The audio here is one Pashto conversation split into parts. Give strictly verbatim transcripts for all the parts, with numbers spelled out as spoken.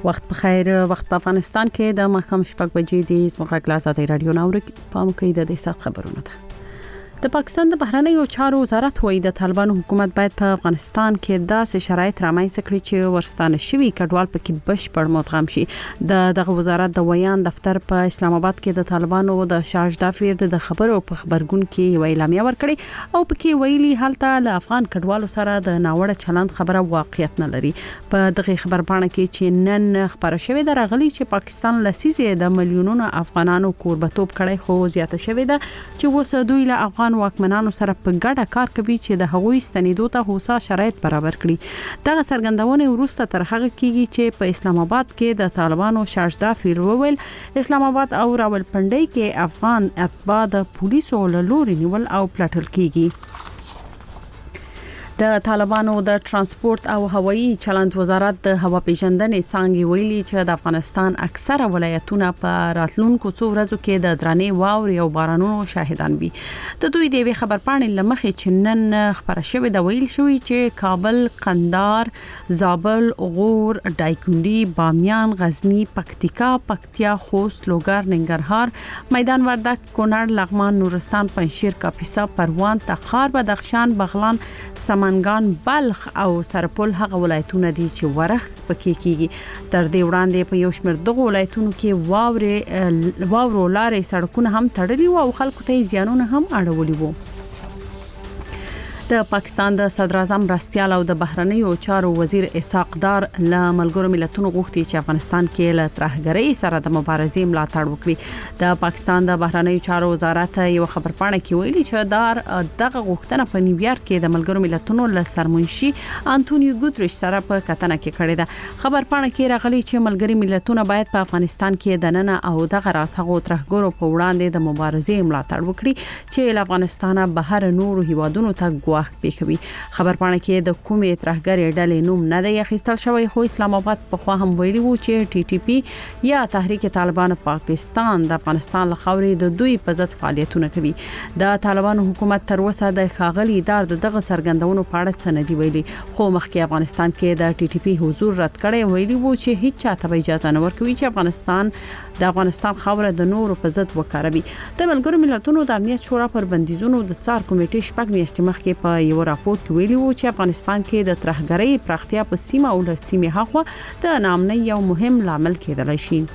وخت بخیر. وخت په افغانستان کې د ماښام شپږ بجې دي. زموږ غلاس د رادیو ناوړ په مکه د سات خبرونه ده. د پاکستان د بهرنیو چارو وزارت وایي د طالبانو حکومت باید په افغانستان کې داسې شرایط رامنځته کړي چې ورستانه شوی کډوال پکې بشپړ مدغم شي. د دغه وزارت د ویان دفتر په اسلام آباد کې د طالبانو د شارج دافیر د خبرو په خبرګون کې یو اعلامیه ورکړي او پکې ویلي هلته له افغان کډوالو سره د ناوړه چلند خبره واقعیت نه لري. په دغه خبرپاڼه کې چې نن خبره شوې ده راغلي چې پاکستان لسیزه د میلیونونو افغانانو کوربتوب کړي خو زیاته شوې ده چې وسه دوی له افغان واکمنانو سره په ګډه کار کوي چې د هغوی ستنیدو ته هوسا شرایط برابر کړي. دغه څرګندونه وروسته تر هغه کېږي چې په اسلام آباد کې د طالبانو شارجدا فیر وویل اسلام آباد او راولپنډي کې افغان اتباع د پولیسو له لوري نیول او پلټل کیږي. د طالبانو د ترانسپورت او هوایي چلند وزارت د هوا پیژندنې څانګې ویلي چې د افغانستان اکثره ولایتونه په راتلونکو څو ورځو کې د درنې واورې او بارانونو شاهدان وي. د دوی د خبرپاڼې لمخې چې نن خبره شوې د ویل شوې چې کابل، قندهار، زابل، غور، دایکنډي، بامیان، غزنی، پکتیکا، پکتیا، خوست، لوګر، ننګرهار، میدان وردګ، کونړ، لغمان، نورستان، پنجشیر، کاپیسا، پروان، تخار، بدخشان، بغلان، سمنګان، بلخ او سرپل هغه ولایتونه دي چې ورخ پکې کیږي. تر دې وړاندې په یو شمېر دغه ولایتونو کې واورې واورو لارې سړکونه هم تړلي وو او خلکو ته زیانونه هم اړولي وو. د پاکستان د صدر اعظم مرستيال او د بهرنیو چارو وزیر اسحاق دار له ملګرو ملتونو غوښتي چې افغانستان کې له ترهګرۍ سره د مبارزې ملاتړ وکړي. د پاکستان د بهرنیو چارو وزارت یو خبرپاڼه کې ویلي چې دار دغه غوښتنه په نیویارک کې د ملګرو ملتونو له سرمنشي انټونیو ګوتریش سره په کتنه کې کړې ده. خبرپاڼه کې راغلي چې ملګري ملتونه باید په افغانستان کې د نن او دغه راس هغه ترهګرو په وړاندې د مبارزې ملاتړ وکړي چې له افغانستانه بهر نور هیوادونو ته ګواښ پیښوي. خبرپاڼه کې د کومې ترهګرې ډلې نوم نه دی اخیستل شوی خو اسلام آباد په خوا هم ویلي وو چې ټي ټي پی یا تحریک طالبان پاکستان د افغانستان له خاورې د دوی په ضد فعالیتونه کوي. د طالبانو حکومت تر اوسه د ښاغلي دار دغه څرګندونو په اړه څه نه دی ویلي خو مخکې افغانستان کې د ټي ټي پی حضور رد کړي ویلي وو چې هیڅ چاته اجازه نه ورکوي چې افغانستان د افغانستان خاوره د نورو په ضد وکاروي. د ملګرو ملتونو د امنیت شورا پر بندیزونو د څار کمیټې شپږ میاشتې مخکې په یو راپور کې ویلي وو چې افغانستان کې د ترهګرۍ پراختیا په سیمه او د سیمې هغه د نامنۍ یو مهم لامل کېدلی شي.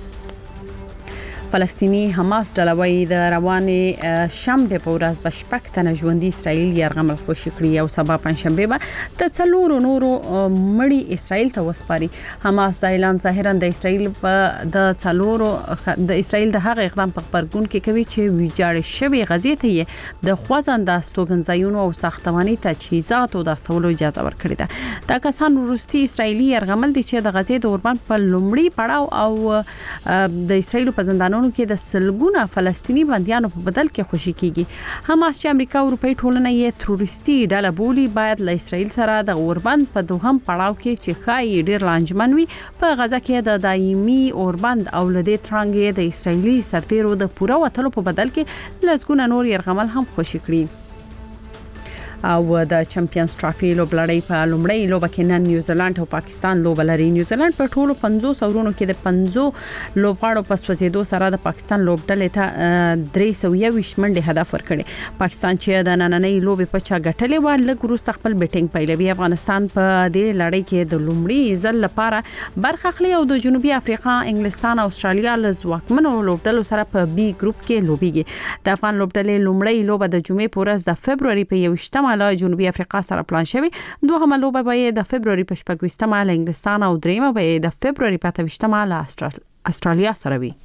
فلسطینی حماس ډلوي د روانې شنبه په ورځ بشپک تنه ژوندۍ اسرائیل یرغمل خوشی کړی او سبا پنځشنبه به د څلورو نورو مړی اسرائیل ته وسپاري. حماس د اعلان ظاهرا د اسرائیل په د څلورو د اسرائیل د هغه اقدام په خبرګون کې کوي چې ویجاړ شوی غزې ته د خوځند استوګنځایونو او ساختماني تجهیزات او د استولو اجازه ورکړې ده. دا کسان وروستي اسرائیلي یرغمل دي چې د غزې د اوربند په لومړی پړاو او د اسرائیل په زندانونو کې د سلګونه فلسطینی بنديانو په بدل کې خوشی کیږي. حماس چې امریکا او اروپאי ټولنه یې تروریستي ډله بولی باید له اسرائیل سره د اوربند په دوهم پړاو کې چې خای ډیر لانجمن وي په غزا کې د دایمي اوربند او لدې ترانګې د اسرائیلي سرتیرو د پوره وټلو په بدل کې لږونه نور يرغمل هم خوشی کړي. او د چمپیونز ټرافي لوبلړۍ په لومړۍ لوبه کې نن نیوزیلند او پاکستان لوبه لري. نیوزیلند په ټولو پنځوس اورونو کې د پنځو لوبغاړو په سوځېدو سره د پاکستان لوبډلې ته درې سوه یوویشت منډې هدف ورکړي. پاکستان چې د نننۍ لوبې په چا ګټلې و لږ وروسته خپل بیټینګ پیلوي. افغانستان په دې لړۍ کې د لومړي ځل لپاره برخه اخلي او د جنوبي افریقا، انګلستان او استرالیا له ځواکمنو لوبډلو سره په بي ګروپ کې لوبيږي. د افغان لوبډلې لومړۍ لوبه د جمعې په ورځ د فبرवरी په یوویشتمه له جنوبي افریقا سره پلان شوی. دوهمه لوبه به د فبرवरी په شپږویشتمه له انګلستان او دریمه به د فبرवरी په اتهویشتمه له استرالیا سره وي.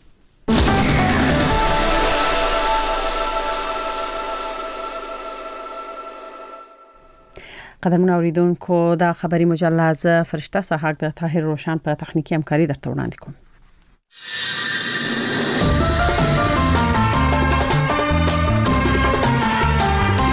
قدرمن اوریدونکو دا خبری مجلزه فرشته سحق د طاهر روشن په تخنیکی همکاري درته وړاندې کوم.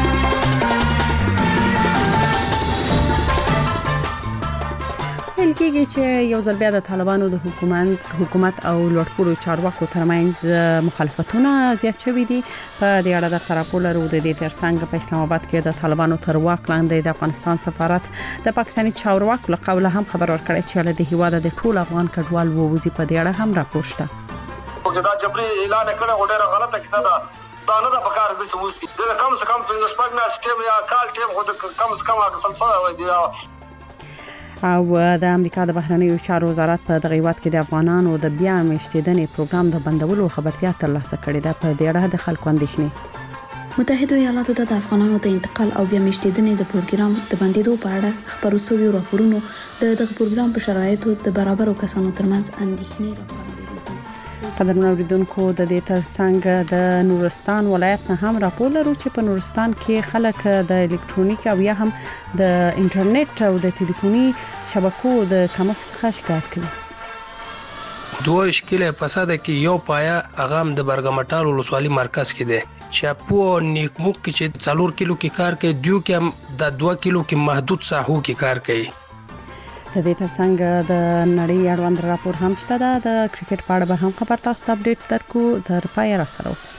کېږي کیږي چې یو ځل بیا د طالبانو د حکومت حکومت او لوړپوړو چارواکو ترمنځ مخالفتونه زیات شوي دي. په دې اړه د راپور لرو. د دې ترڅنګ په اسلام آباد کې د طالبانو تر واک لاندې د افغانستان سفارت د پاکستاني چارواکو له قوله هم خبر ورکړی چې له هیواده د ټول افغان کډوال ووزي. په دې اړه هم راپور شته. دا جبري اعلان کړه غوډه غلطه کیسه ده. دا نه د پکار د سموسی د کم څه کم په شپږ نه سیستم یا کال ټیم خو د کم څه کم هغه سلسله وای دی. او د امریکا د بهرنیو چارو وزارت په دغه هیواد کې د افغانانو د بیا میشتېدنې پروګرام د بندولو خبرتیا ترلاسه کړې ده. په دې اړه د خلکو اندېښنې. متحده ایالاتو ته د افغانانو د انتقال او بیا میشتېدنې د پروګرام د بندیدو په اړه خبرو شوي راپورونو د دغه پروګرام په شرایطو د برابرو کسانو ترمنځ اندېښنې راپارولې. قدرمن اوریدونکو د دې ترڅنګ د نورستان ولایت نه هم راپور لرو چې په نورستان کې خلک د الکترونیک او یا هم د انټرنیټ او د ټلیفوني شبکو د کمښت څخه شکایت کوي. دوه اشکاله فساد کې یو پایا اغام د برګمټال ولسوالي مرکز کې دی چې په نیکموک کې چې څلور کیلو کې کار کوي دیو کې د دوه کیلو کې محدود ساحو کې کار کوي. د دې ترڅنګ د نړۍ اړوند راپور هم شته. د کرکټ په اړه به هم خبر تاسو ته اپډیټ درکو. تر پای را سره اوسئ.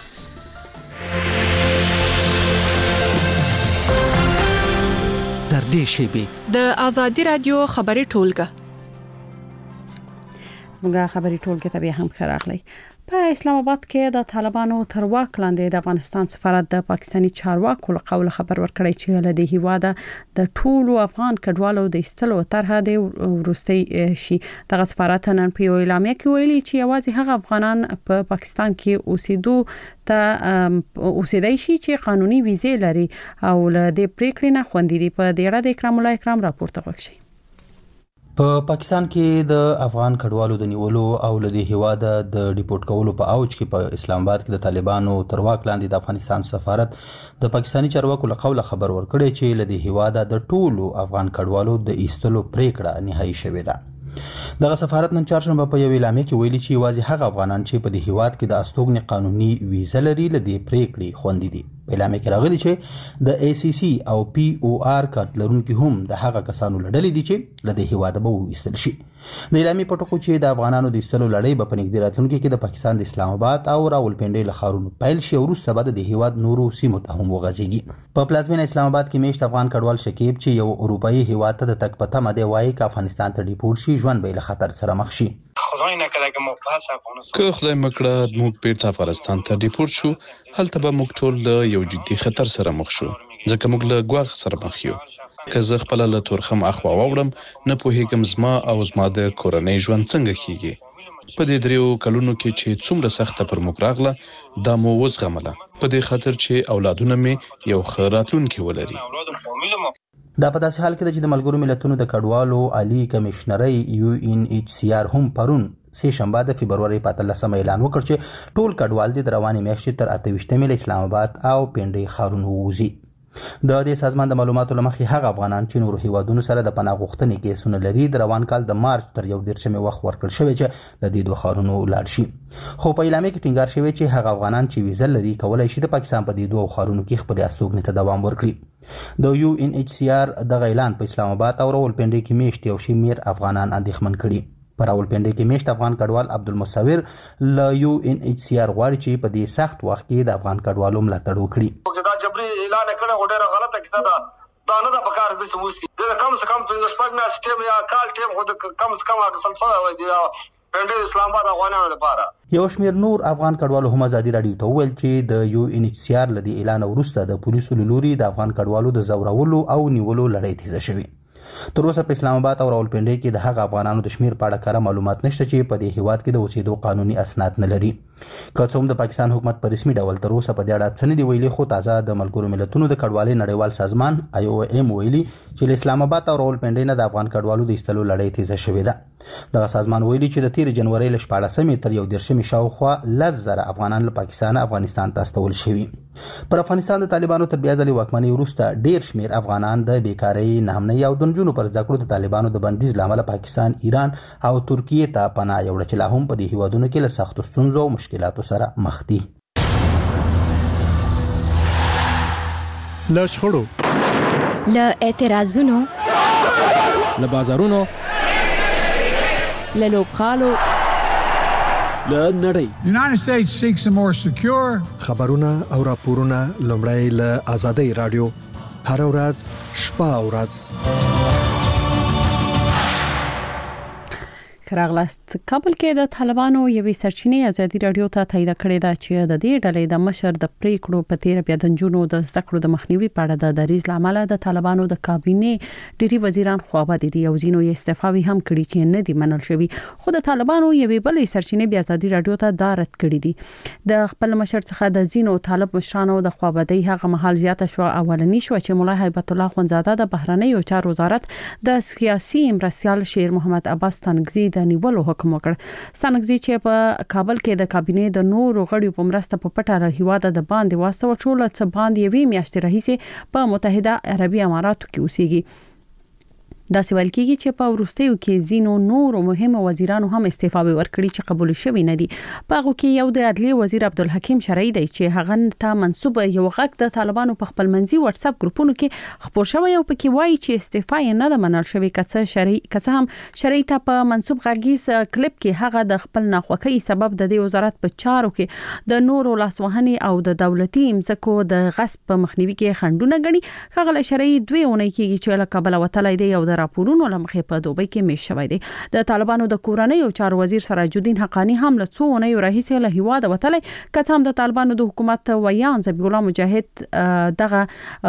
در دې شیبه د آزادی رادیو خبري ټولګه زموږه خبري ټولګه ته به هم خراغلی. په اسلام آباد کې د طالبانو تر واک لاندې د افغانستان سفارت د پاکستاني چارواکو له قوله خبر ورکړی چې له دې هیواده د ټولو افغان کډوالو د ایستلو طرحه د ورستي شي. دغه سفارت نن په یو اعلامیه کې ویلي چې یوازې هغه افغانان په پاکستان کې اوسېدو ته اوسېدای شي چې قانوني ویزې لري او له دې پریکړې نه خوندې دي. په دې اړه د اکرام الله اکرام راپور ته وښیي. په پاکستان کې د افغان کډوالو د نیولو او له دې هیواده د ډیپورټ کولو په اوج کې په اسلام آباد کې د طالبانو تر واک لاندې د افغانستان سفارت د پاکستاني چارواکو له قوله خبر ورکړی چې له دې هیواده د ټولو افغان کډوالو د ایستلو پریکړه نهایی شوې ده. دغه سفارت نن چهارشنبه په یو اعلامیه کې ویلي چې یوازې هغه افغانان چې په دې هیواد کې د استوګنې قانوني ویزه لري له دې پریکړې خوندي دي. په اعلامیه کې راغلي چې د ای سی سی او پی او آر کارت لرونکي هم د هغه کسانو لړلې دي چې له دې هیواده به وایستل شي. د اعلامیې په ټکو چې د افغانانو د ایستلو لړۍ به په نږدې راتلونکي کې د پاکستان د اسلام آباد او راولپنډۍ له ښارونو پیل شي او وروسته به د دې هیواد نورو سیمو ته هم وغځېږي. په پلازمینه اسلام آباد کې میشت افغان کډوال شکیب چې یو اروپایي هیواد ته د تګ په تمه دی وایي که افغانستان ته ډیپورټ شي ژوند به له خطر سره مخ شي. خدای نکړه که موږ پاس افغانستان که خدای مکړه موږ بیرته افغانستان ته ډیپورټ شو هلته به موږ ټول له یو جدي خطر سره مخ شو ځکه موږ له ګواښ سره مخ یو. که زه خپل له تورخم اخوا واوړم نه پوهیږم زما او زما د کورنۍ ژوند څنګه کیږي. په دې دریو کلونو کې چې څومره سخته پر موږ راغله دا مو وزغمله په دې خاطر چې اولادونه مې یو ښه راتلونکی ولري. دا په داسې حال کې چې د ملګرو ملتونو د کډوالو عالی کمشنري یو ان ایچ سی آر هم پرون سه شنبه د فبرवरी په اتلسمه اعلان وکړ چې ټول کډوال د رواني میاشتې تر اته ویشتمې له اسلام آباد او پنډۍ ښارونو ووځي. د دې سازمان د معلوماتو لمخې هغه افغانان چې نورو هیوادونو سره د پناه غوښتنې کیسونه لري د روان کال د مارچ تر یو دېرشمې وخت ورکړل شوی چې د دې دوه ښارونو لاړ شي. خو په اعلامیه کې ټینګار شوی چې هغه افغانان چې ویزه لري کولای شي د پاکستان په دې دوه ښارونو کې خپل استوګنې ته دوام ورکړي. د یو ان ایچ سی آر د اعلان په اسلام آباد او راولپنډۍ کې میشت یو شمېر افغانان اندېښمن کړي. په راولپنډۍ کې میشت افغان کډوال عبدالمصور له یو ان ایچ سی آر غواړي چې په دې سخت وخت کې د افغان کډوالو ملاتړ وکړي. دا جبري اعلان کړه غوډه غلطه کیسه ده. دا نه د پکار د سموسی د کم څه کم په شپږ نه سیستم یا کال ټیم خو د کم څه کم هغه سلسله وای دی. پنډۍ اسلام آباد افغانانو لپاره یو شمېر نور افغان کډوالو هم ازادي راډیو ته وویل چې د یو ان ایچ سی آر له دې اعلان وروسته د پولیسو له لوري د افغان کډوالو د زورولو او نیولو لړۍ تیزه شوې. تر اوسه په اسلام آباد او راولپنډۍ کې د هغه افغانانو د شمیر په اړه کره معلومات نشته چې په دې هیواد کې د اوسېدو قانوني اسناد نه لري. که څه هم د پاکستان حکومت په رسمي ډول تر اوسه په دې اړه څه نه دي ویلي خو تازه د ملګرو ملتونو د کډوالۍ نړیوال سازمان آی او ایم ویلي چې له اسلام آباد او راولپنډۍ نه د افغان کډوالو د ایستلو لړۍ تیزه شوې ده. دغه سازمان ویلي چې د تیر جنوري له شپاړسمې تر یو دېرشمې شاوخوا لس زره افغانان له پاکستان افغانستان ته استول شوي. پر افغانستان د طالبانو تر بیا ځلې واکمنۍ وروسته ډېر شمېر افغانان د بیکارۍ ناامنۍ او د نجونو پر زده کړو د طالبانو د بندیز له امله پاکستان ایران او ترکیې ته پناه یوړه چې لا هم په دې هیوادونو کې له سختو ستونزو او مشکلاتو سره مخ دي. له شخړو له اعتراضونو له بازارونو له لوبغالو له نړۍ. United States seeks a more secure خبرونه او راپورونه لومړی له آزادۍ رادیو هر ورځ شپه او ورځ. کراغلاست کابل کې د طالبانو یوې سرچینې ازادي رادیو ته تایید کړې ده چې د دې ډلې د مشر د پریکړو په تیر بیا د جنونو د زده کړو د مخنیوي په اړه د دریز لامل د طالبانو د کابینه ډيري وزیران خو دي او زینو یې استعفاوي هم کړی چې نه دی منل شوی خو د طالبانو یوې بلې سرچینې بیا ازادي رادیو ته دارت کړی دي د خپل مشر څخه د زینو طالب مشرانو د خوابدۍ هغه محل زیاته شو اولنی شو چې مولا هیبت الله خونزاده د بهرنیو چارو وزارت د سیاسي مرستيال شیر محمد عباس تنگزی د نیولو حکم وکړ. ستانګزي چې په کابل کې د کابینه د نورو غړیو په مرسته په پټه له هیواده د باندې واسطه وچول څه باندې وی میاشتې رئیس په متحده عربي اماراتو کې اوسېږي. دا سوال کیږي چې په ورستیو کې زینو نور مهم وزیرانو هم استعفا ورکړي چې قبول شوی نه دي. په هغه کې یو د عدلیه وزیر عبدالحکیم شرعی دی چې هغه ته منسوب یو غږ د طالبانو په خپل منځي واتس اپ ګروپونو کې خبر شوی او پکې وایي چې استعفا یې نه ده منل شوی. کڅ شرعی کڅ هم شرعی ته په منسوب غږیز کلیپ کې هغه د خپل ناخوښۍ سبب د دې وزارت په چارو کې د نورو لاسوهنې او د دولتي امسکو د غصب په مخنیوي کې خندونه غني. هغه شرعی دوی اونۍ کېږي چې له کابل وتلای دی او د راپورونو لمخې په دوبۍ کې میش شوی دی. د طالبانو د کورنۍ او چارو وزیر سراج الدین حقانی هم له څو اونۍ راهیسې له هیواده وتلای. کته هم د طالبانو د حکومت ویان ذبیح الله مجاهد دغه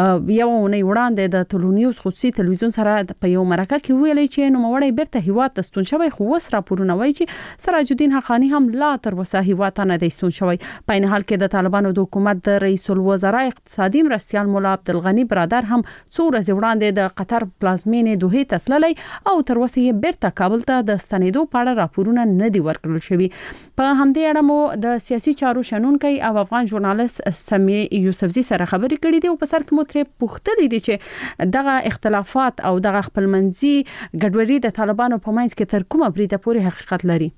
یو اونۍ وړاندې د تلونیوز خصوصي تلویزیون سره په یو مرکه کې ویلي چې نو مړی بیرته هیواد ته ستون شوی خو وس راپورونه وایي چې سراج الدین حقانی هم لا تر وسه هیواد ته نه دی ستون شوی. په این حال کې د طالبانو د حکومت د رئیس الوزرا اقتصادي مرستيال مولا عبدالغنی برادر هم څو ورځې وړاندې د قطر پلازمینې دوحې ته او تر اوسه یې بیرته کابل ته د ستنېدو په اړه راپورونه نه دي ورکړل شوی. په همدې اړه مو د سیاسي چارو شنونکي او افغان ژورنالیست سمیع یوسفزي سره خبرې کړې دي او په سر کې مو ترې پوښتنه دي چې دغه اختلافات او دغه خپلمنځي ګډوډي د طالبانو په منځ کې تر کومه بریده پورې حقیقت لري.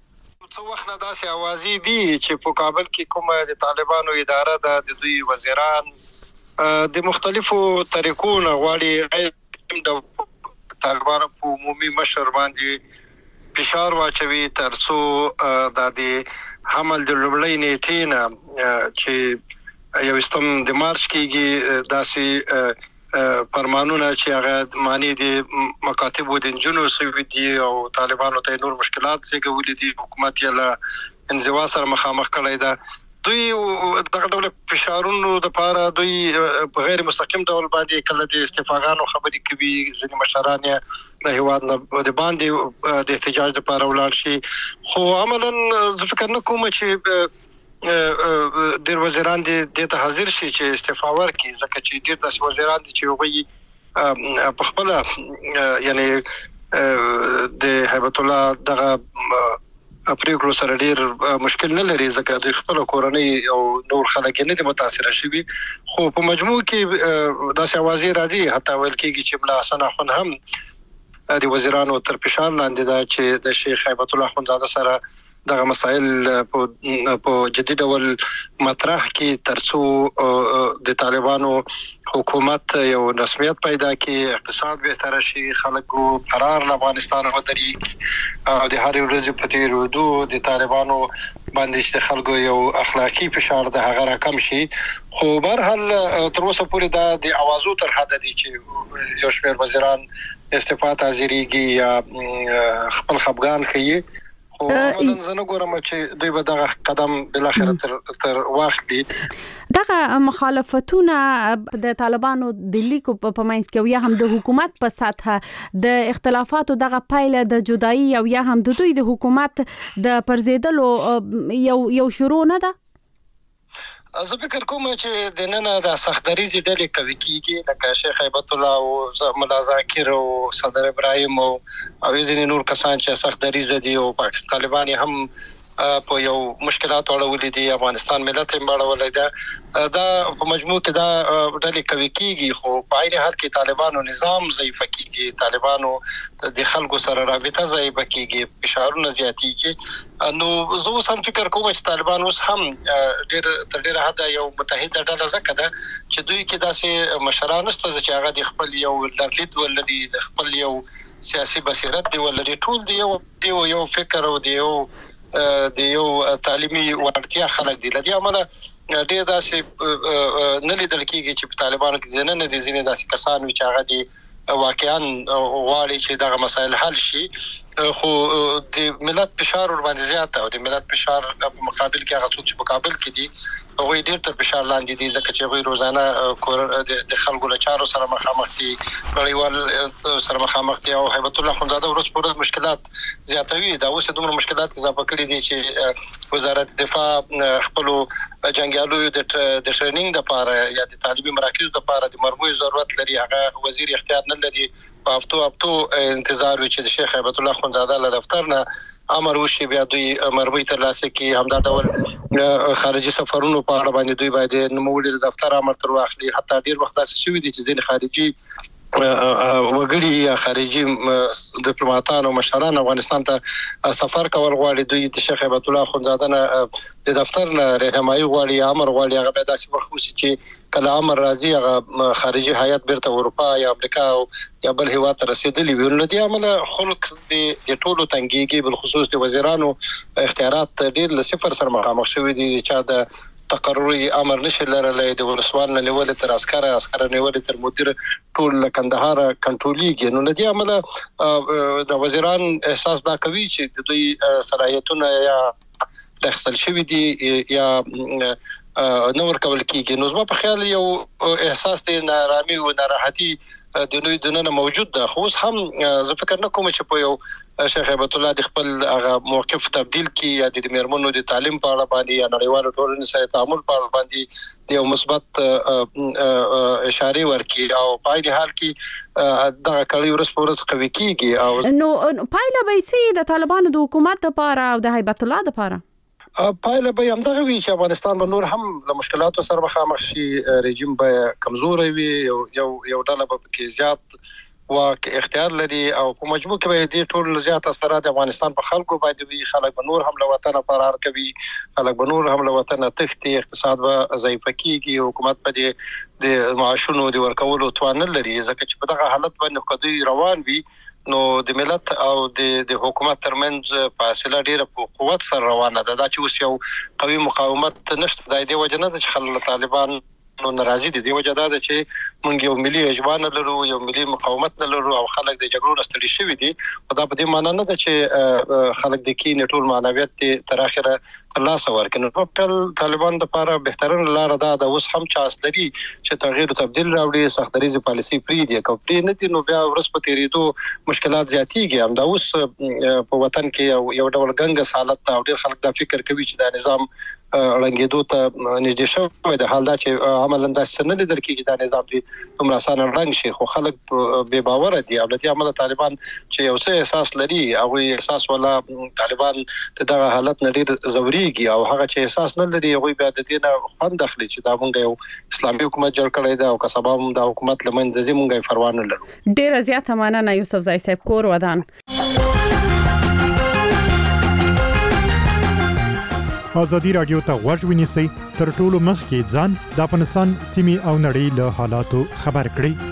څو وخت نه داسې اوازې دي چې په کابل کې کومه د طالبانو اداره ده د دوی وزیران د مختلفو طریقو نه غواړي د طالبانو په عمومي مشر باندې فشار واچوي ترڅو د دې حمل د لومړۍ نیټې نه چې یو استم د مارچ کېږي داسې فرمانونه چې هغه معنی دي مکاتب د جنو سوي دي او طالبانو ته نور مشکلات زیږولې دي حکومت یې له انزوا سره مخامخ کړی ده. دوی دغه ډول فشارونو د پاره دوی په غیر مستقیم ډول باندې کله د استفاغانو خبرې کوي ځینې مشران یې له هیواد نه د باندې د احتجاج لپاره ولاړ شي خو عملاً زه فکر نه کوم چې ډېر وزیران دې ته حاضر شي چې استعفا ورکړي ځکه چې ډېر داسې وزیران دي چې هغوی په خپله یعنی د هیبت الله دغه پریکړو سره ډېر مشکل نه لري ځکه دوی خپل کورنۍ او نور خلک نه دي متاثر شوي خو په مجموع کې داسې اوازې راځي حتی ویل کېږي چې ملا حسن اخوند هم د وزیرانو تر فشار لاندې ده چې د شیخ هیبت الله اخوندزاده سره دغه مسائل په جدي ډول مطرح کې ترڅو د طالبانو حکومت یو رسمیت پیدا کړي اقتصاد بهتر شي خلکو قرار افغانستان ودرې او د هر ورځې په تیرودو د طالبانو باندې چې خلکو یو اخلاقی فشار د هغه راکم شي خو بهر حال تر اوسه پورې دا د اوازو تر حد دي چې یو شمېر وزیران استعفا ته حاضرېږي یا خپل خپګان ښیي خو زه نه ګورم چې دوی به دغه قدم بالاخره تر تر واخلي. دغه مخالفتونه د طالبانو د لیکو په منځ کې یا هم د حکومت په سطح د اختلافاتو دغه پایله د جدایي او یا هم د دوی د حکومت د پرزیدلو یو یو شروع نه ده. زه فکر کوم چې د نن د سختدریزي ډلې کوي کېږي لکه شیخ هیبت الله او ملا ذاکر او صدر ابراهیم او او ځینې نور کسان چې سختدریزه دي او پاکستان طالبان هم په یو مشکلات اړولې دي افغانستان ملت یې اړولې ده دا په مجموع کې دا ډلې کوي کیږي خو په عین حال کې طالبانو نظام ضعیف کیږي طالبانو د خلکو سره رابطه ضعیف کیږي فشارونه زیاتېږي نو زه سم فکر کوم چې طالبان اوس هم ډېر تر ډېره حد یو متحده ډله زکه ده چې دوی کې داسې مشران نشته چې هغه د خپل یو درلید ولري د خپل یو سیاسي بصیرت دی ولري ټول دی یو یو فکر او دی یو د یو تعلیمي وړتیا خلک دي لدی عمله ډېر داسې نه لیدل کېږي چې په طالبانو کې نه نه دي ځینې داسې کسان چې هغه دي واقعا غواړي چې دغه مسایل حل شي خو د ملت فشار ور باندې زیات او د ملت فشار په مقابل کې هغه څوک چې په کابل کې دي هغه ډېر تر فشار لاندې دي ځکه چې هغه روزانه د خلکو له چارو سره مخامخ دي غړیوال سره مخامخ دي او هیبت الله خونزاده ورځ پر ورځ مشکلات زیاتوي دا اوس دومره مشکلات اضافه کړي دي چې وزارت دفاع خپل جنگیالو د ټریننګ لپاره یا د تعلیمي مراکزو لپاره د مرموز ضرورت لري هغه وزیر اختیار نه لري په هفتو هفتو انتظار وي چې شیخ هیبت الله خونزاده له دفتر نه امر وشي بیا دوی مرموز ترلاسه کوي همدا ډول خارجي سفرونو په اړه باندې دوی باید نوموړي د دفتر امر تر واخلي حتی ډیر وخت داسې شوی دي چې ځین خارجي وګړي یا خارجي ډیپلوماټان او مشران افغانستان ته سفر کول غواړي دوی د شیخ هیبت الله خونزاده نه د دفتر نه رهنمایي غواړي امر غواړي هغه به داسې وخت وشي چې کله امر راځي هغه خارجي هیئت بیرته اروپا یا امریکا او یا بل هیواد ته رسیدلی وي نو د عمله خلک د ټولو تنګيږي بل خصوص د وزیرانو اختیارات ډېر له صفر سره مخامخ شوي دي چې د تقرري امر نشي لرلې د ولسوال نه لیول تر عسكر عسكر نیول تر مدیر ټول کندهار کنټرولېږي نو لدی عمله د وزیران احساس دا کوي چې د دوی صلاحیتونه یا رخصل شوی دي یا نور کول کیږي نو زما په خیال یو احساس د نارامي او ناراحتي د نوې دننه موجود ده خو هم زه فکر نه کوم چې په یو شیخ هیبت الله د خپل هغه موقف تبديل کی یا د میرمنو د تعلیم په اړه باندې یا نړیوالو ټولنې سره تعامل په اړه باندې د یو مثبت اشاره ورکړي او په دې حال کې دا کړي ورس پورس قوي کیږي او نو پایله به سي د طالبانو د حکومت لپاره او د هیبت الله لپاره پایله به هم دغه وی چې افغانستان به نور هم له مشکلاتو سره مخامخ شي رژیم به کمزوري وي یو یو یو ډله به کې زیات واک اختیار لري او په مجموع کې به دې ټول زیات اثرات افغانستان په خلکو باندې وي خلک به نور هم له وطن فرار کوي خلک به نور هم له وطن تښتي اقتصاد به ضعیف کیږي حکومت به د معاشونو د ورکولو توان لري ځکه چې په دغه حالت باندې قضیه روان وي نو د ملت او د د حکومت ترمنځ فاصله ډیره په قوت سره روانه ده دا چې اوس یو قوي مقاومت نشته د دې وجه نه چې خلک طالبان نو ناراضي دي د وجه دا ده چې مونږ یو ملي اجبان لرو یو ملي مقاومت لرو او خلک د جګړو نستړي شوي دي او دا په دې معنی نه ده چې خلک د کین ټول معنویت تر اخره خلاص ورکنه په خپل طالبان لپاره بهترین لار ده د اوس هم چانس لري چې تغییر او تبديل راوړي سختريزي پالیسي پری دي کوپری نه دي نو بیا ورس په تیریدو مشکلات زیاتیږي هم دا اوس په وطن کې یو ډول ګنګس حالت او ډیر خلک دا فکر کوي چې دا نظام رنګېدو ته نږدې شوی د حال دا چې عملاً دا څنګه لیدل کېږي دا نظام دی دومره اسانه رنګ شي خو خلک بے باور دي او د عمل طالبان چې یو څه احساس لري او احساس ولا طالبان دغه حالت نه ډیر زوريږي او هغه چې احساس نه لري هغه بیا د دې نه خوند اخلي چې دا مونږ یو اسلامي حکومت جوړ کړی دا او کسبه هم د حکومت لمنځه زی مونږه فروان نه لرو ډیر زیات مننه یوسف زای صاحب کور ودان ازادي رادیو ته غوږ ونیسئ تر ټولو مخکې ځان د افغانستان سیمې او نړۍ له حالاتو خبر کړئ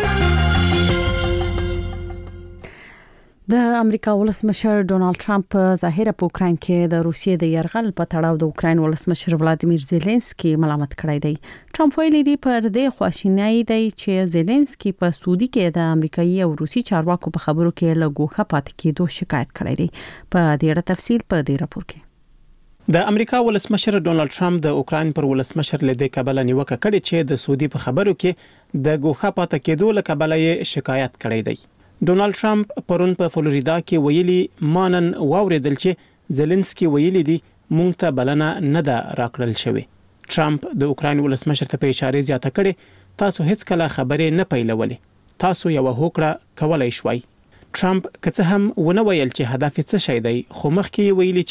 د امریکا ولسمشر ډونالد ټرمپ ظاهره په اوکرين کې د روسیې د يرغل په تړاو د اوکرين ولسمشر ولادیمیر زيلنسکي ملامت کړی دی ټرمپ ویلي دی پر دې خواشینی دی چې زيلنسکي په سعودي کې د امریکایي او روسي چارواکو په خبرو کې لګوخه پاتې کېدو شکایت کړی دی په دې اړه تفصیل په دې راپور کې د امریکا ولسمشر ډونالد ټرمپ د اوکرين پر ولسمشر لدې کابل نیوکه کړې چې د سعودي په خبرو کې د ګوخه پاتې کېدو لکه بلې شکایت کړی دی ډونالد ټرمپ پرون په فلوریدا کې ویلي مانن واوریدل چې زيلنسکي ویلي دي مونږ ته بلنه نه ده راکړل شوی ټرمپ د اوکرين ولسمشر ته په اشاره زیاته کړې تاسو هیڅ کله خبرې نه پیلولې تاسو یو هوکړه کولای شوي ټرمپ که څه هم ونه ویل چې هدف څه شي دی خو مخکې ویلي چې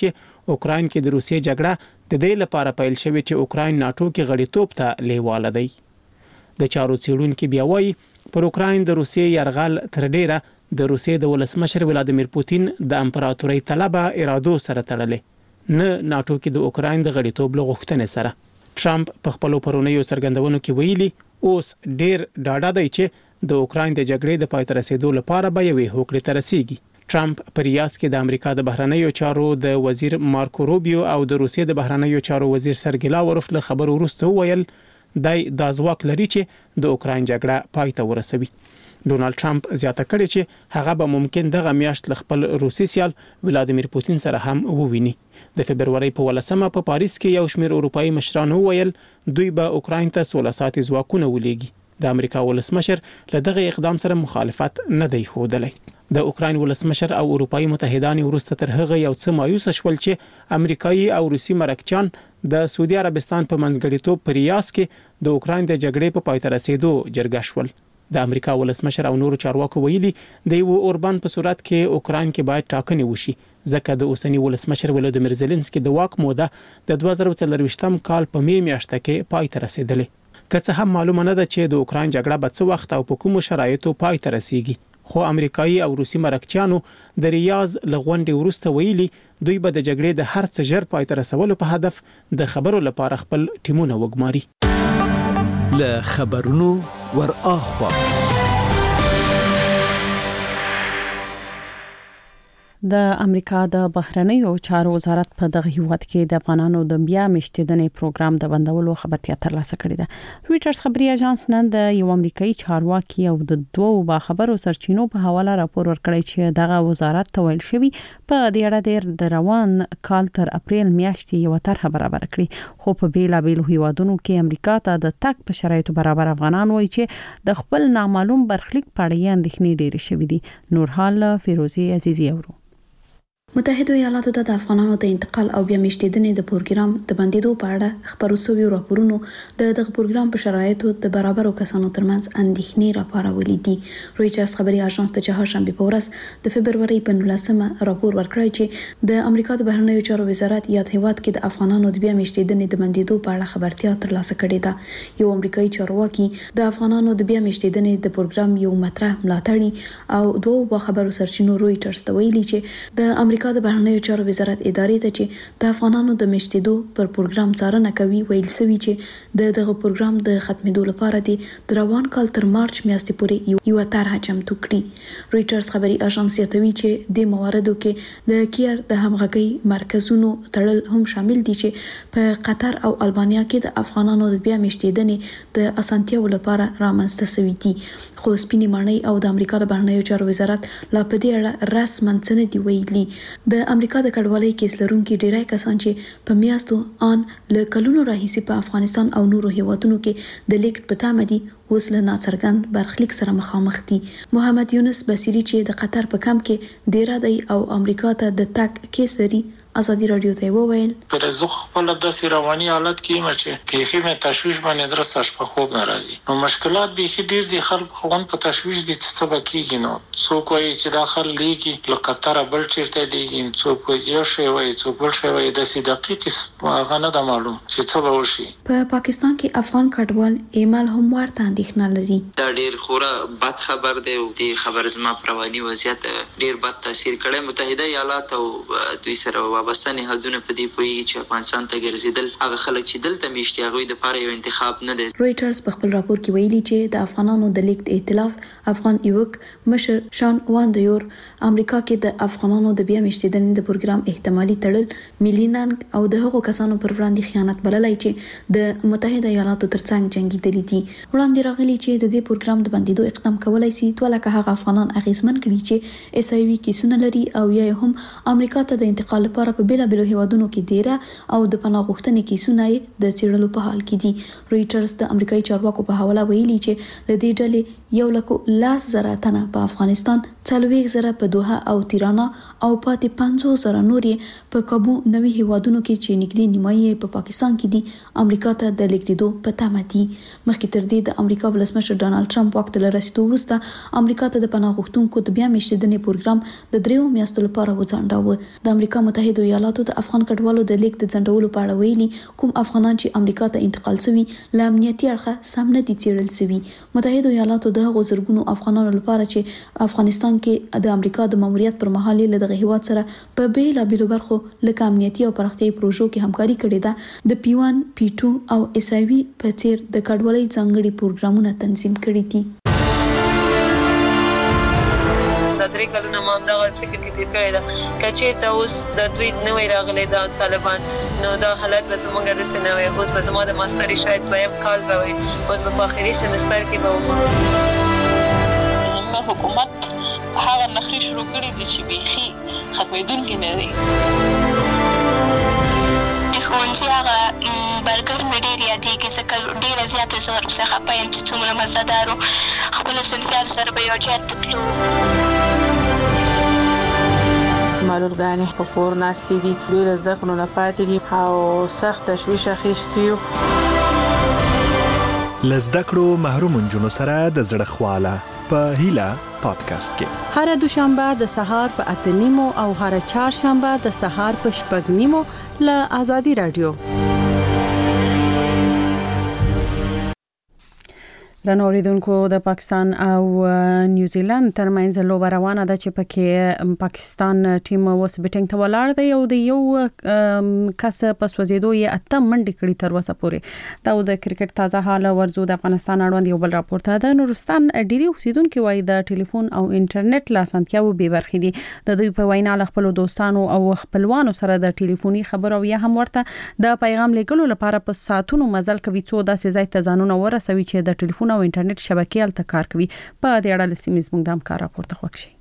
اوکرين کې د روسیې جګړه د دې لپاره پیل شوې چې اوکرين ناتو کې غړیتوب ته لیواله دی. د چارو څېړونکو بیا وایي پر اوکرين د روسیې يرغل تر ډیره د روسیې د ولسمشر ولادیمیر پوتین د امپراتورۍ طلبه ارادو سره تړلې نه ناتو کې د اوکرين د غړیتوب لغوښتنې سره. ټرمپ په خپل پرونیو څرګندونو کې ویلي اوس ډیر ډاډه دی چې د اوکرين د جګړې د پای ته رسیدو لپاره به یوې هوکړې ته رسیږي. ټرمپ پر ریاض کې د امریکا د بهرنیو چارو د وزیر مارکو روبیو او د روسیې د بهرنیو چارو وزیر سرګی لاوروف له خبرو وروسته ویل دای د ځواک لري چې د اوکرين جګړه پای ته ورسوي. ډونالد ټرمپ زیاته کړې چې هغه به ممکن دغه میاشت ل خپل روسي سیال ولادیمیر پوتین سره هم وویني. د فبرवरी په ولسمه په پاریس کې یو شمېر اروپאי مشرانو ویل دوی به اوکرين ته سوله ساتي ځواکونه ولېږي. د امریکا ولسمشر له دغه اقدام سره مخالفت نه دی ښودلی. د اوکرين ولسمشر او اروپאי متحدان ورسته تر هغه یو څه مایوس شول چې امریکایي او روسي مرکچان د سعودي عربستان په منځګړیتوب په ریاض کې د اوکرين د جګړې په پای ته رسیدو جرګه شول. د امریکا ولسمشر او نورو چارواکو ویلي د یو اوربان په صورت کې اوکرين کې باید ټاکنې وشي ځکه د اوسنی ولسمشر ولادیمیر زيلنسکي د واک موده د دوه زره څلرويشتم کال په می میاشت کې پای ته رسیدلې. که څه هم معلومه نه ده چې د اوکرين جګړه به څه وخت او په کومو شرایطو پای ته رسیږي، خو امریکایي او روسي مرکچیانو د ریاض لغونډې ورسته ویلي دوی به د جګړې د هر څه ژر پای ته رسولو په هدف د خبرو لپاره خپل ټیمونه وګماري. له خبرونو ور اخوا د امریکا د بهرنیو چارو وزارت په دغه هیواد کې د افغانانو د بیا مشتیدنې پروګرام د بندولو خبرتیا ترلاسه کړې ده. رويټرز خبري اژانس نن د یو امریکایي چارواکي او د دوو باخبرو سرچینو په حواله راپور ورکړی چې دغه وزارت ته ویل شوی په دې اړه د روان کال تر اپریل میاشتې یو طرح برابر کړی، خو په بیلابیلو هیوادونو کې امریکا ته د تک په شرایطو برابر افغانان وایي چې د خپل نامعلوم برخلیک په اړه اندېښنې ډېرې شوې دي. نورحال فیروزی عزیزی اورو. متحده ایالاتو ته د افغانانو د انتقال او بیا مشتیدنې د پروګرام د بندیدو په اړه خبرو شوي راپورونو د دغه پروګرام په شرایطو د برابرو کسانو ترمنځ اندېښنې راپارولې دي. رويټرز خبري اژانس د چهارشنبه په ورځ د فبرवरी په نولسمه راپور ورکړی چې د امریکا د بهرنیو چارو وزارت یاد هیواد کې د افغانانو د بیا مشتیدنې د بندیدو په اړه خبرتیا ترلاسه کړې ده. یو امریکایي چارواکي د افغانانو د بیا مشتیدنې د پروګرام یو مطرح ملاتړي او دوه باخبرو سرچینو رويټرز ته ویلي چې د امریکا د بهرنیو چارو وزارت ادارې ته چې د افغانانو د مشتیدو پر پروګرام څارنه کوي ویل سوي چې د دغه پروګرام د ختمېدو لپاره د روان کال تر مارچ میاشتې پورې یو طرحه چمتو کړي. رويټرز خبري اژانس یادوي چې د مواردو کې د کیر د همغږي مرکزونو تړل هم شامل دي چې په قطر او البانیا کې د افغانانو د بیا مشتیدنې د اسانتیاو لپاره رامنځته شوي دي. خو سپینې ماڼۍ او د امریکا د بهرنیو چارو وزارت لا په دې اړه رسماً څه نه دي ویلي. د امریکا د کډوالۍ کیس لرونکي ډیری کسان چې په میاشتو ان له کلونو راهیسې په افغانستان او نورو هیوادونو کې د لیکټ په تامه دي اوس له ناڅرګند برخلیک سره مخامخ دي. محمد یونس بصری چې د قطر په کمپ کې ډیر دی او امریکا ته د تک کیس لري ازادي رادیو ته وویل پر زه خپل د رواني حالت کې مچ پیخي مې تشویش باندې درسته په خوب ناراضي نو مشکلات به ډیر دي خلک خون په تشویش دي څه سبا کیږي نو څوک وایي چې داخل لیږي له قطر بل چیرته دیږي څوک یو شی وایي څوک بل شی وایي د سې دقیق هغه نه د معلوم چې څه به وشي. په پاکستان کې افغان کډوال ایمل هم ورته اندېښنه لري. دا ډیر خوره بد خبر دی او د خبر زما پرواني وضعیت ډیر بد تاثیر کړي. متحده ایالات او دوی سره وابستنی حدونه په دې پوي چې افغانستان ته ګرځیدل هغه خلک چې دلته میشتي هغه د لپاره یو انتخاب نه دی. رويټرز په خپل راپور کې ویلي چې د افغانانو د لیکت ائتلاف افغان یوک مشر شان واندیور امریکا کې د افغانانو د بیا مشتیدنې د پروګرام احتمالي تړل مليننګ او د هغو کسانو پر وړاندې خیانت بللای چې د متحده ایالاتو ترڅنګ جنگیدلي دي. وړاندې راغلي چې د دې پروګرام د بندیدو اقدام کولای شي ټولکه هغه افغانان اغیزمن کړي چې اس ای وی کیسونه لري او یا هم امریکا ته د انتقال لپاره په بیلا بیلو هیوادونو کې ډیره او د پناه غوښتنې کیسونه د څېړلو په حال کې دي. رويټرز د امریکایي چارواکو په حواله ویلي چې د دې ډلې یو لکو لاس زره تنه په افغانستان، څلوېښت زره په دوحه او تیرانا او پاتې پنځوس زره نور په کابو نوي هیوادونو کې چې نږدې نیمایي په پاکستان کې دي امریکا ته د لیږدېدو په تمه دي. مخکې تر دې د امریکا ولسمشر ډانلډ ټرمپ واک ته له رسیدو وروسته امریکا ته د پناه غوښتونکو د بیا مشتیدنې پروګرام د دریو میاشتو لپاره وځنډاوه. د امریکا متحده متحده ایالاتو د افغان کډوالو د لیک د ځنډولو په اړه ویلي کوم افغانان چې امریکا ته انتقال شوي له امنیتي اړخه سم نه دي څیړل شوي. متحده ایالاتو د هغو زرګونو افغانانو لپاره چې افغانستان کې د امریکا د ماموریت پر مهال له دغه هیواد سره په بیلابېلو برخو لکه امنیتي او پراختیایي پروژو کې همکاري کړې ده د پی وان پی ټو او اس آی وي په څیر د کډوالۍ ځانګړي پروګرامونه تنظیم کړي دي. د درې کلونو ما دغه فکر کې تیر کړی دا کچې ته اوس د دوی نوې راغلي دا طالبان نو دا حالت به زموږ د سنوي اوس به زموږ د ماستري شاید دویم کال به وي اوس په اخري سمستر کې به ومه زموږ حکومت هغه نخري شروع کړی دي چې بيخي ختمېدونکي نه دي. د ښوونځي هغه برګر مې ډېر یادېږي ځکه ډېره زیاته زه ورپسې خفه یم چې څومره مزهدار و. خپلو صنفیانو سره به یو ځای ته تلو. معلولګانې په کور ناستې دي دوی له زده کړو نه پاتې دي او سخت تشویش اخیستی یو. له زده کړو محروم نجونو سره د زړه خواله په هیله پادکاسټ کې هر دوشنبه د سهار په اته نیمو او هر چهارشنبه د سهار په شپږ نیمو له آزادي رادیو. رنوریدونکو د پاکستان او نیوزیلند ترمنځ لوبه روانه ده چې پکې پاکستان ټیم اوس بیټینګ ته ولاړ دی او د یو کس په سوځېدو یې اته منډې کړې تر اوسه پورې. دا د کرکټ تازه حال ورزو د افغانستان اړوند یو بل راپور ته ده. نورستان ډیری اوسیدونکو وایي د ټلیفون او انټرنیټ لاسانتیاو به برخې دي. د دوی په وینا له خپل دوستانو او خپلوانو سره د ټلیفوني خبرو یا هم ورته د پیغام لیکلو لپاره په ساعتونو مزل کوي څو داسې ځای ته ځانونه ورسوي چې د ټلیفون او انټرنیټ شبکې الته کار کوي. په دې اړه لسیمې زموږ د همکار راپورته خوښ شي.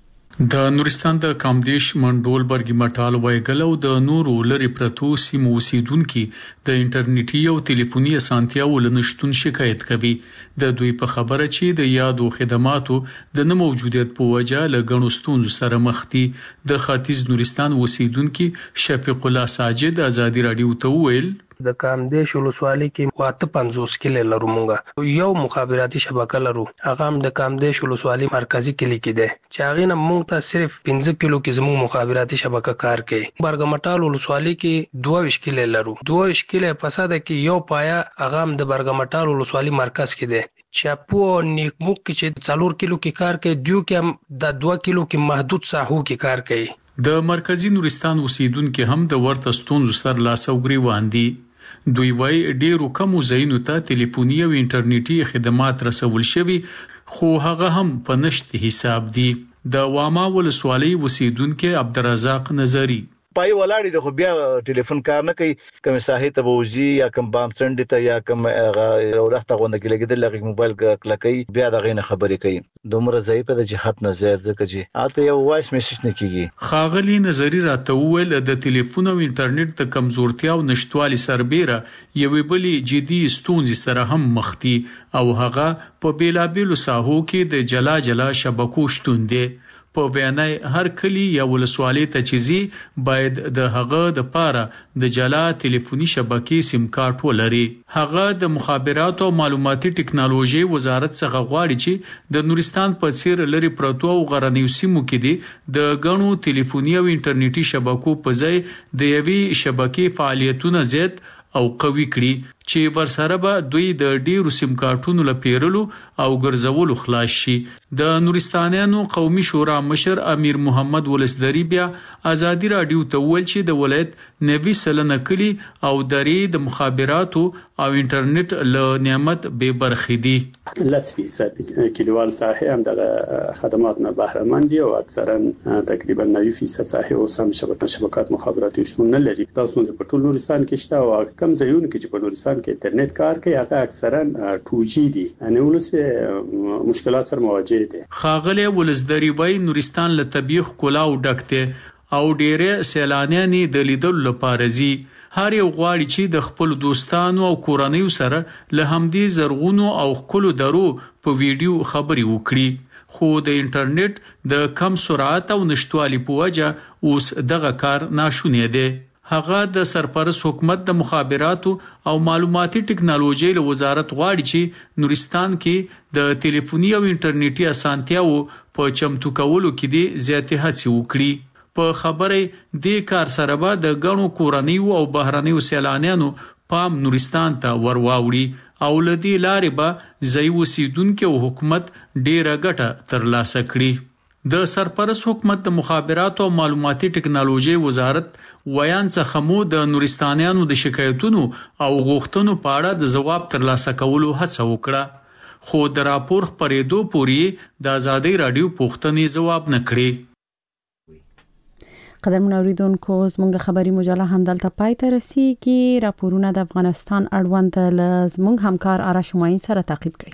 د نورستان د کامدیش منډول برګی مټال وایګل او د نورو لری پرتو سیمو اوسیدونکو د انټرنیټي او ټلیفوني اسانتیاو لنشتون شکایت کوي. د دوی په خبره چې د یادو خدماتو د نه موجودیت په وجه له غنو ستونزو سره مخ دي. د ختیځ نورستان اوسیدونکو شفیق الله ساجد آزادي رادیو ته ویل د کامدیش ولسوالۍ کې واته پنځوس کلی لرو مونږه یو مخابراتي شبکه لرو هغه هم د کامدیش ولسوالۍ مرکزی کلی کې ده چې هغه نه مونږ ته صرف پنځه کیلو کې زموږ مخابراتي شبکه کار کوي. برګمټال ولسوالۍ کې دوه ویشت کلی لرو دوه ویشت کلی پساده کې یو پایا هغه هم د برګمټال ولسوالۍ مرکز کې ده چې په نیکموک کې چې څلور کیلو کې کار کوي دیو کې هم د دوه کیلو کې محدود ساحو کې کار کوي. د مرکزی نورستان اوسیدونکو هم د ورته ستونزو سره لاسوګری واندي. دوی وای ډیرو کم زینو ته ټلیفوني او انټرنیټي خدمات رسول شوي خو هغه هم په نشت حساب دي. د واما ولسوالۍ اوسیدونکو عبدالرزاق نظری پای ولاړی د خو بیا ټلیفون کار نه کوي کوم ساحه ته ووزي یا کوم بام څنډه ته یا کوم ورخته غونډه کې لګیدل لږ موبایل کلکې بیا د غینه خبرې کوي دومره ضعیف ده چې خط نظر ځکه چې اته یو وایس میسج نه کیږي. خاغلی نظری راته ویل د ټلیفون او انټرنیټ د کمزورتیا او نشټوالي سربېره یوې بلې جدي ستونزې سره هم مخ دي او هغه په بیلابېلو ساحو کې د جلا جلا شبکو شتون دي. په بیانای هر کلی یا ولسوالۍ ته چيزي باید د هغه د پاره د جلا ټلیفوني شبکې سیم کارت ولري. هغه د مخابرات او معلوماتي ټکنالوژي وزارت څخه غواړي چې د نورستان په څیر لري پروتو او غرنیو سیمو کې دي د غنو ټلیفوني او انټرنیټي شبکو په ځای د یوې شبکې فعالیتونه زیات او قوي کړي چې ورسره به دوی د ډیرو سیم کارتونو لپیرلو او ګرځولو خلاص شي. د نورستانیانو قومي شورا مشر امیر محمد ولسدری بیا آزادی رادیو ته ویل چې د ولایت نوي سلنه کلی او درې د مخابراتو او انټرنیټ له نعمت به برخې دي. لس فیصد کلیوال ساحه هم د خدمات نه بهره مند دي او اکثرا تقریبا نوي فیصد ساحه اوس هم شبکه شبکات مخابراتي شتون نه لري. تاسو په ټول نورستان کې شته او کم ځایونه کې چې په نورستان کې انټرنیټ کار کوي هغه اکثرا ټو جی دي ان ولسه مشکلات سره مواجه دي. خاغله ولسدری وای نورستان له طبيخ کلاو ډکته او ډېره سیلانیان د لیدلو لپاره زی. هر یو غواړي چې د خپل دوستانو او کورنۍ سره له همدې زرغونو او خپل درو په ویډیو خبري وکړي. خو د انټرنیټ د کم سرعت او نشټوالي په وجه اوس دغه کار ناشونی دی. هغه د سرپرست حکومت د مخابراتو او معلوماتي ټکنالوژي له وزارت غواړي چې نورستان کې د ټلیفوني او انټرنیټي اسانتیاو په چمتو کولو کې دي زیاتې هڅې وکړي. په خبره د کار سره به د غنو کورنیو او بهرنیو سیلانیانو پام نورستان ته ورواوړي او لدی لارې به ځای اوسیدونکو او حکومت ډیره ګټه ترلاسه کړي। د سرپرست حکومت د مخابراتو او معلوماتي ټکنالوژي وزارت ویان څخه مو د نورستانیانو د شکایتونو او غوښتنو په اړه د جواب ترلاسه کولو هڅه وکړه، خو د راپور خبرېدو پورې د ازادي رادیو پوښتنې جواب نه کړي۔ قدرمن اوریدونکو زموږ خبري مجله هم دلته پای ته رسیدي، راپورونه د افغانستان اړوند له زموږ همکار آرش ماین سره تعقیب کړئ۔